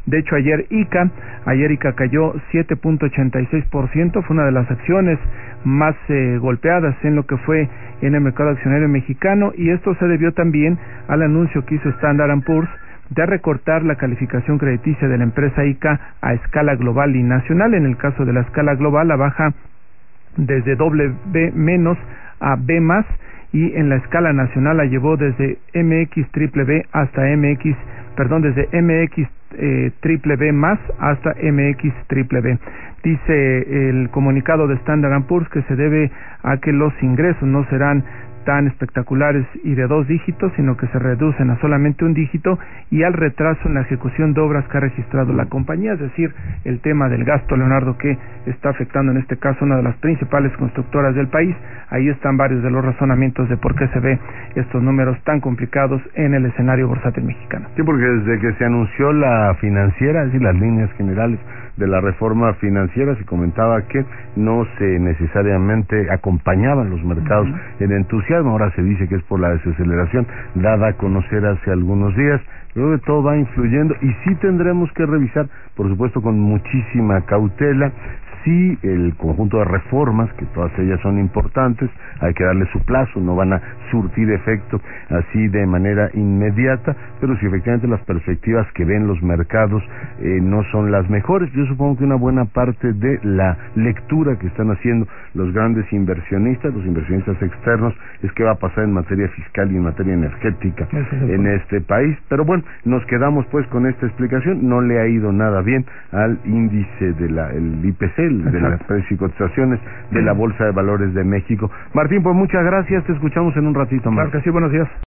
De hecho, ayer ICA cayó 7.86%, fue una de las acciones más golpeadas en lo que fue en el mercado accionario mexicano, y esto se debió también al anuncio que hizo Standard & Poor's de recortar la calificación crediticia de la empresa ICA a escala global y nacional. En el caso de la escala global, la baja desde B- a B+, y en la escala nacional la llevó desde MX triple B hasta desde MX triple B más hasta MX triple B. Dice el comunicado de Standard & Poor's que se debe a que los ingresos no serán tan espectaculares y de 2 dígitos, sino que se reducen a solamente 1 dígito, y al retraso en la ejecución de obras que ha registrado la compañía, es decir, el tema del gasto, Leonardo, que está afectando en este caso una de las principales constructoras del país. Ahí están varios de los razonamientos de por qué se ve estos números tan complicados en el escenario bursátil mexicano. Sí, porque desde que se anunció la financiera, es decir, las líneas generales de la reforma financiera, se comentaba que no se necesariamente acompañaban los mercados en entusiasmo. Ahora se dice que es por la desaceleración dada a conocer hace algunos días. Creo que todo va influyendo y sí tendremos que revisar, por supuesto con muchísima cautela, si el conjunto de reformas, que todas ellas son importantes, hay que darle su plazo, no van a surtir efecto así de manera inmediata, pero si efectivamente las perspectivas que ven los mercados no son las mejores. Yo supongo que una buena parte de la lectura que están haciendo los grandes inversionistas, los inversionistas externos, es qué va a pasar en materia fiscal y en materia energética en este país. Pero bueno, nos quedamos pues con esta explicación. No le ha ido nada bien al índice de el IPC, de las precios y cotizaciones de la Bolsa de Valores de México. Martín, pues muchas gracias, te escuchamos en un ratito más. Claro que sí, buenos días.